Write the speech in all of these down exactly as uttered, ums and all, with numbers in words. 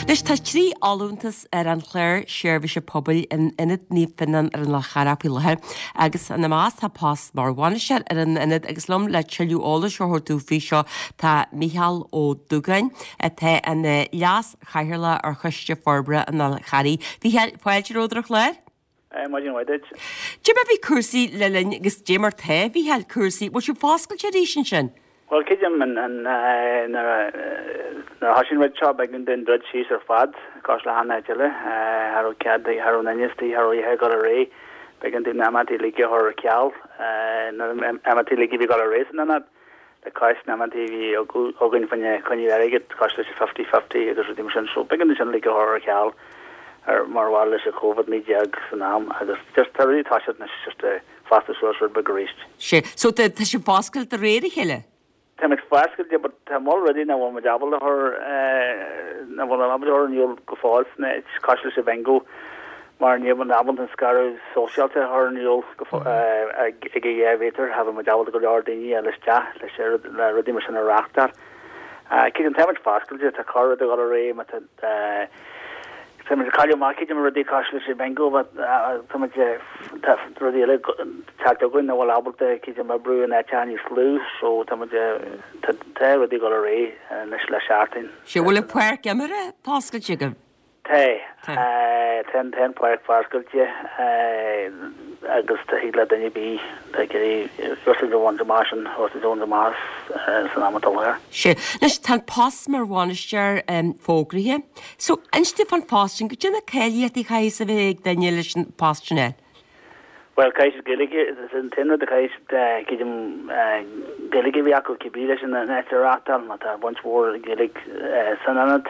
Leis tá trí áúntas ar an chléir séirbhí se pobail in inad ní finan ar an le charapílathe agus an na más tá pás mar bhaine ar an inad agus lom le tiú óla seothir dúfií seo tá Micheál Ó Dúgain a the an leas chaithirla ar chuiste forbre an na charí. Bhí fáilte ródrach leir? Imagine why did. Jim bhí cuasaí le linn agus démar the bhí heil cuasaí, bhil tú fáscail tradition sin? Well, Kijam and and na na hashin red chop back in the dread cheese or fad cost la hana chile haro cad the haro nanyesti haro ye got a ray back in the amati liki or kyal na amati liki we got a race and that the cost amati we ogun fanya kani very get cost fifty fifty there's a dimension so back in the liki or kyal or more wireless a covid me jag sanam just really touch it just a fastest source for big reached she so the the she basket the ready hele Tam ik faskel je but tam already na one majabel her eh na one abdor and you'll go false na it's cashless vengo mar nie van abend and scar social to her and you'll go eh again have a majabel to go ordini and let's chat let's share the redemption a rafter uh kick and tam ik faskel je ta car the got a ray but uh some of the cardio market and already cashless vengo but some of the really like talked to go in the wall able to keep them brew in that Chinese flu so some of the te with the got array and the slash arting she will a puer camera pascal chicken te uh ten ten puer pascal je uh agus the hila then be like a first the one to martian or the on the mars uh so I'm to she nes tan pas mar wanister um fogrihe so and Stefan Fasting gena kelly the case of Daniel Pastional Well, Kais Gillig is intended the Kais Kijum Gillig Viaco Kibilis and the Nature Ratal, not a bunch more Gillig Sananat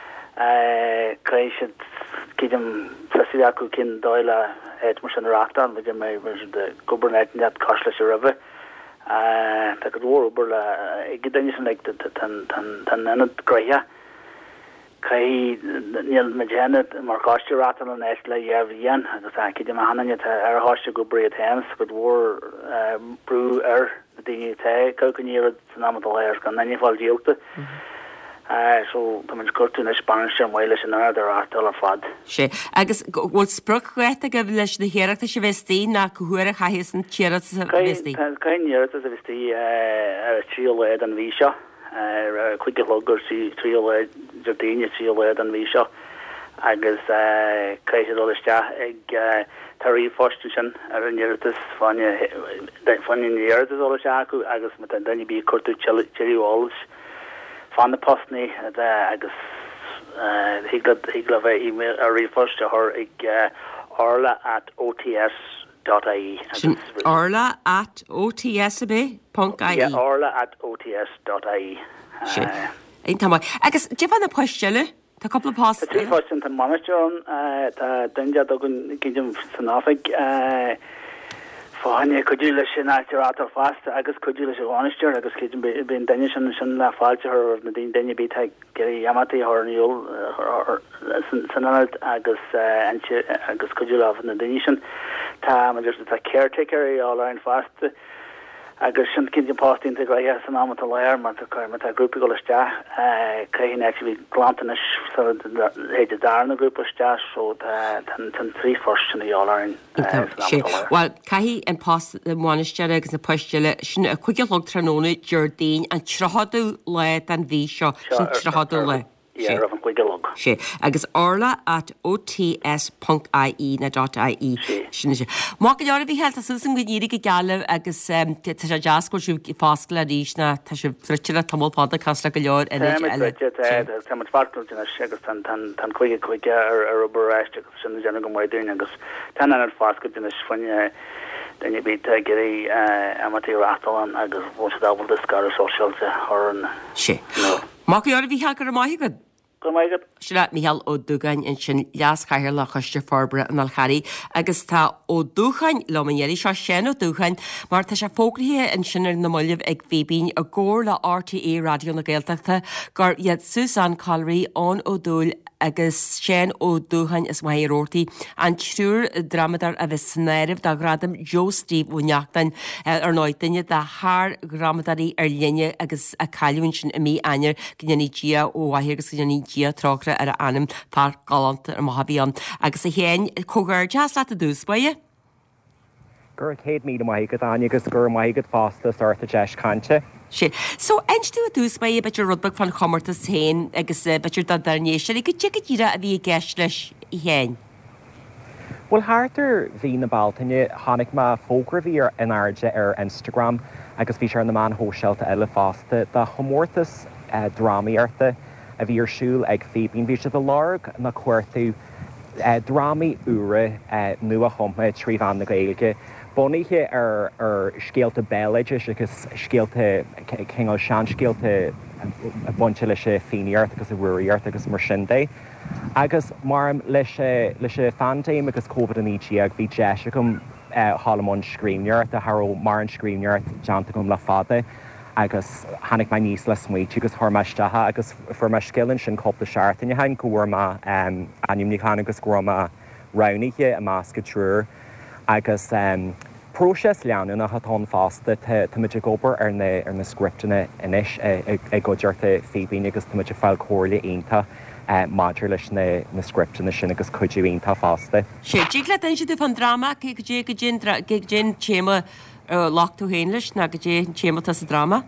Kais Kijum Fasiaco Kin Doyle Edmerson Ratal, which may was the Gobernet in that cashless river. Uh, that could war over a Gideon like the Tananat Graya. Kai Neil Majanet Marcosti Rattle and Esla Yavian the Saki de Mahananya Air Hosha go breed hands could war brew air the tay coconut phenomenal airs can then you fall jilta uh so the man's got to the Spanish and Wales and other artel fad she agus will spruch wete give leis the here she vesti na kuhura haisen chira vesti kind year as a vesti uh chill and visha uh quick logger see trio Jardine seal and Visha agus uh crazy all this ag Terry Fostation ar near this fun that fun in the year this all shaku agus mit then be kurtu chili walls fan the postney the agus uh he got he got a email a refresh to her ag orla at ots dot I E orla at ots dot I E yeah orla at ots dot I E Ein tamai. Agus Jevan na postele, ta couple of past. The first in the manager on uh the danger dogun kijum sanafik uh fine could you listen after after fast agus could you listen honest agus kijum be danish and shan la falch her the danya be take yamati or new or sanat agus and agus could you love the danish ta just the caretaker all around fast agus sin cin post integra san am lair man a group go sta kain actually glantanis so he darna group sta so tan tan three first in the all in well kai and post the monastery agus a postule sin a quick log tranona Jardine and trahadu le dan visha sin trahadu le yeah of quick log she agus orla at ots dot I E na dot I E sin má go yar vi helt as sum gníri ge galh agus tá jasko siú fáscla dísna tá se frutile tamol pad casla go leor en tam fartul agus tan tan tan quick quick ar ar oberrecht sin gen go mai doing agus tan an fáscla din fan then you be to get a amateur rattle and agus was double the scar social to her and she má go yar vi hagar mai good Sra Micheál Ó Dúgain in sin leas chaithir le chuiste forbre an alcharí agus tá ó dúchain lomanéirí seo sin ó dúchain mar tá sé fógrathe in sinar na muileh ag bhíbín a ggóir le R T É radio na Gaeltachta gur iad Susan Collery ón ó dúil agus sin ó dúhain is mairótaí an trúr dramadar a bheith snéirih dá gradam Joe Steve ó neachtain ar náitaine de thar gramadarí ar linne agus a caiún sin a mí air gní dia ó wahigus gní dia trochra ar anam far galanta ar mahabíán. Agus a héin cógur jazz le a dús baie? Gur céad mí maigad agus gur maigad fásta sorta deis cante. sé. So einstú a dús baie betir rudbeg fan chomartas héin agus betir da darnééis sé go tí tíra a bhí gceist leis i héin. Well hátar hí na baltaine hánig má fógra bhí ar in airde ar Instagram agus bhí sé na man hóseilta eile fásta de chomórtas uh, drámaíarta a bhí ar siúil ag fébín bhí se de larg na cuairtú uh, drámaí ura uh, nu a chomma trí bhan na gailge. Boníthe ar ar scéalta béileide agus scéalta chéá sean scéalta a bunte lei sé féíart agus a bhuiíart agus mar sin dé. Agus marm leis leis fantaim agus cóbad an ítí ag bhí deise gom hálamón scríneart a thró mar an scríneart deanta gom le fada agus hanig mai níos le smuoiti agus thormaistethe agus forma skillann sin coppla seaartain hain cuairma animníchan agus cuairma raníthe a másca trúr agus um, próses leanan a hatán fásta tuimiide gobar ar na ar na scriptainna inis ag go deirta fébín agus tuimiide fáil cóirla aonanta máidir leis na na scriptainna sin agus chuidú aonanta fásta. sé tí le den si tú fan drama go dé go gin téma láchtú héin leis na go dé témata sa drama?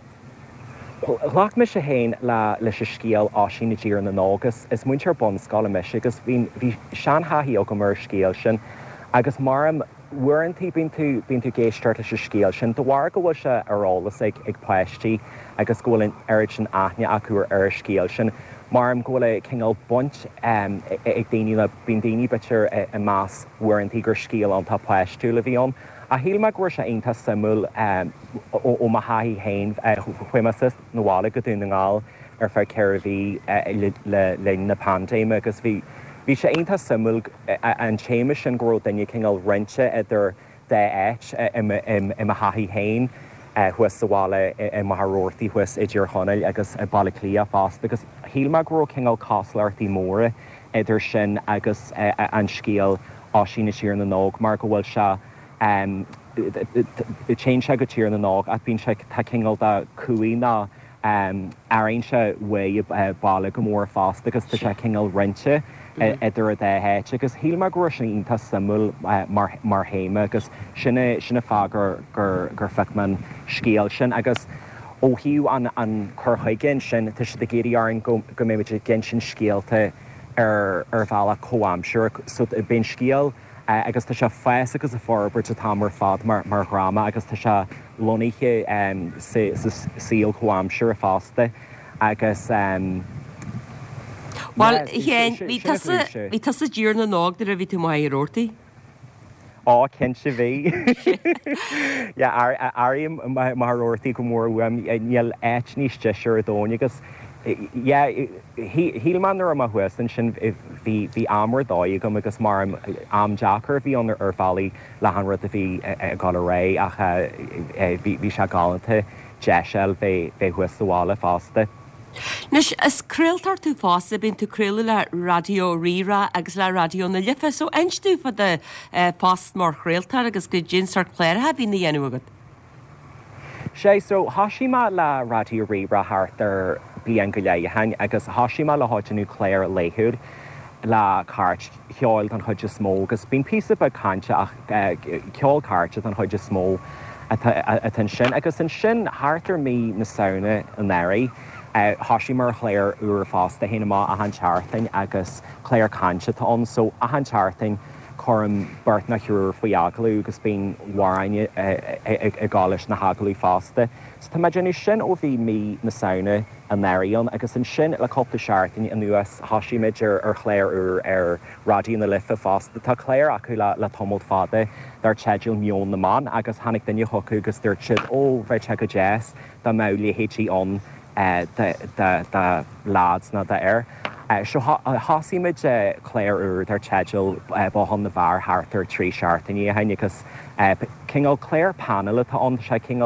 Lach me sé héin le leis scéal áisí na ddíar na nágus is muintear bon scala meis agus bhí sean haí ó go mar scéal sin agus marm warintí bín tú bín tú géisteart leis scéal sin do bhhar go bhfuil se arrálas ag ag pleisttí agus ghfuiln air sin aithne acuair ar scéal sin marm ghfuil chéall bunt ag daoine le bín daoine bitir i más warintí gur scéal an tá pleistú le bhíon. A híl me gur sé aonanta simú ó ma haí hain chuimeas nóhála go dún ngáil ar fear ceirhí le na pandéime agus bhí bhí sé aonanta simú an téime sin gro daine chéall rinte idir de éit i ma haí hain chuas sahála i mathróirtaí chuas idir chonail agus i bailaclí a fásta agus híl me gro chéall cáslairtaí móra idir sin agus an scéal áisí na siar na nóg mar go bhfuil se Um, chéin se go tíir na nág a bín se tá chéall de cuaí ná um, aon se bhé bailla go mór fásta agus tá se chéall rinte idir a dhéhéit agus híl me gur sin ionanta simú mar héime agus sinna sinna fá gur gur gur feicman scéal sin agus ó hiú an an chuthaigin sin tu si de géiríaran go go méidir gin sin scéalta ar ar bhela comhamsúr so ben scéal Uh, agus tá se fees agus a forbar a tamar fad mar mar grama agus tá se loníthe um, síl chuamsúr a fásta agus um, Well hí tá a ddír na nág de a bhí tú mai rótaí? Á cin se bhí aim marróirtaí go mór bhfuim níl éit níos deisiir a dóine agus híl man ar a thuan sin bhí amar dóid go agus mar am Jackar bhí an ar bhelaí lehan rud a bhí gal ré ach bhí se galanta deisiil bheith thuasála fásta. Nus iscréaltar tú fásta bín tú cruúla le radio rira agus le radio na lifa so einstú fa de fást mar chréaltar agus go jinsar chléirthe bhí na dhéanú agad. sé so hasí má le radio rira thart ar bí an go léigehain agus hasí má le háitinú cléir léithúd le cáirt cheáil an chuide smó, agus bín pí ba cante ach ceáil cáirte an chuide smó an sin, agus an sin háartar mí na saona an éirí hasí mar chléir uair fásta héana má a an teartain agus cléir cante táón so a an teartain chum burt na hiúr faoi agalú agus bíon mharaine i gáis na hagalú fásta. So tá maidir sin ó bhí mí na saona an éiríon agus an sin le coppla seaartain an nuas hasíimiidir ar chléir úr ar radioí na lifa fásta. Tá cléir acu le le tomult fada dar teidir mion na man agus hanig daine hocu agus dúirt siad ó bheith te go jazz dá mála hétíón de lads na de air. Seo hasíimiid cléir úr ar teidir báhan na bhar háartar trí seaartain í haine agus chéall cléir panel atá an se chéall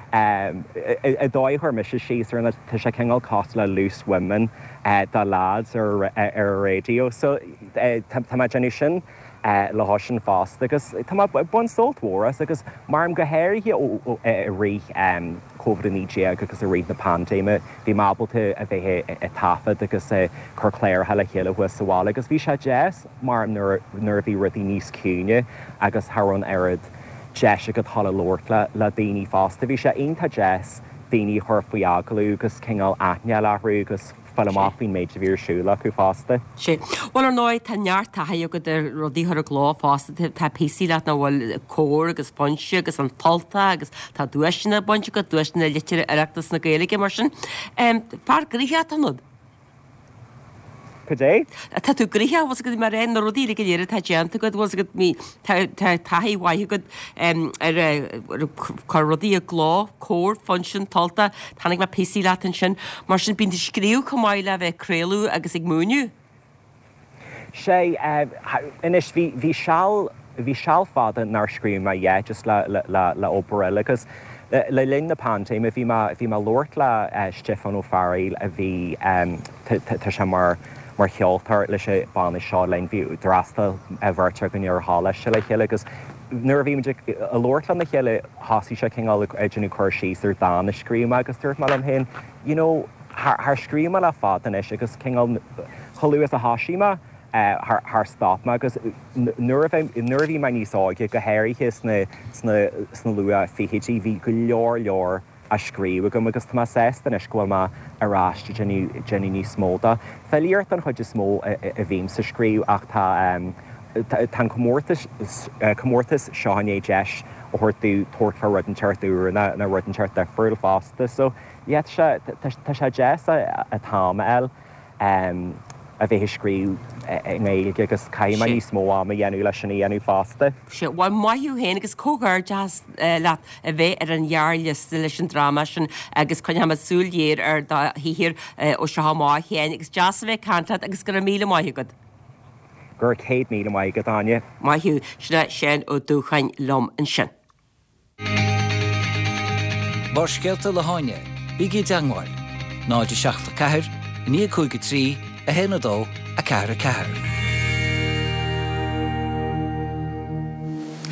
I dóithir me sé síar na tu sé chéall cost le loose women dá lads ar ar radio, so tá genú sin le há sin fásta, agus tá bun soltmóras agus mar am go héir ri COVID-19 agus a réad na pandéime, bhí mábalta a bheithe i tafad agus chur cléir heile chéile hu sahála, agus bhí sé jazz mar nuair bhí rudí níos cúne agus thrón airad jazz a go thala lórt le le daoine fásta. Bhí sé aonanta jazz daoine chur faoi agalú agus chéall aithne lehrú agus fallachhín méid a bhír siúla acu fásta. sé. Bhil ar náid tá neart tathe go rodíthar a glá fásta tá píí leat na bhfuil cór agus ponse agus an talta agus tá dúisina bonse go dúisna litir areachtas na Gaeilge mar sin. Far gríthe tanúd? Cudé? Tá tú gríthe was go mar réin na rodíla go dhéir tá déanta go was go mí taíhaithe go ar chu rodí a glá, cór, fonsin, talta, tánig me píí leatan sin, mar sin bín scríú chumáile bheith créalú agus ag múniu? sé inis bhí seall bhí seall fada nar scríú mai dhé just le ópera agus le linn na pandéime bhí bhí má lórt le Stefan O'Farrell a bhí tá sé mar mar cheoltar leis sé banna seo lein bhí drasta a bhirte go ar hála se le chéile agus nuair bhí a lórt le na chéile hasí se chéáil éidirú chuir síos ar dána scríúma agus dúirt mar an hen, you know, th scríúma le fádan is agus chéáil choúas a hasíma th stopma agus nuair bhí mai níosáige go héirithe sna lua fihétí bhí go leor leor a scríú go agus tá séstan is gohfuil má aráiste Jenny ní smóda. Felíart an chuid is smó a bhím sa scríú ach tá tá commórtas seáné deis ó thuirtú tuairt far rudenteirtú na na rudenteart de fuil fásta, so tá sé jazz a táma eil a bheith scríú méige agus caiim ní smó am a dhéanú lei sinna dhéanú fásta. sé bhil maiú héana agus cógar jazz leat a bheith ar an jaarlis leis an drama sin agus chuine ha súlhéir ar híhir ó se haá chéin agus jazz a bheith cantad agus gur míle maithe go. Gur céad míle mai go dáine. Maithú sinna sin ó dúchain lom an sin. Bar scealta le háine, bígé deangáil, náide seachta ceathir, ní chuige trí, a héanadó a ceathir a ceathir.